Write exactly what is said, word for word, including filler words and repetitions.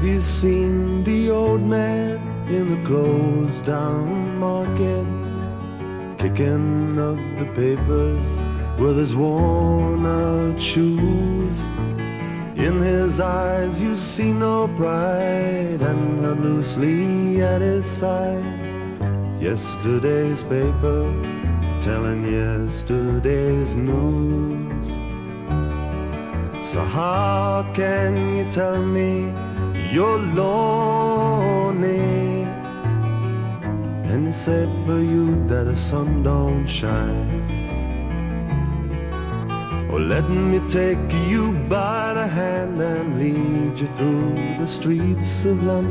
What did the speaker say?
Have you seen the old man in the closed down market, kicking up the papers with his worn out shoes? In his eyes you see no pride, and held loosely at his side yesterday's paper, telling yesterday's news. So how can you tell me you're lonely, and it's said for you that the sun don't shine? Oh, let me take you by the hand and lead you through the streets of London.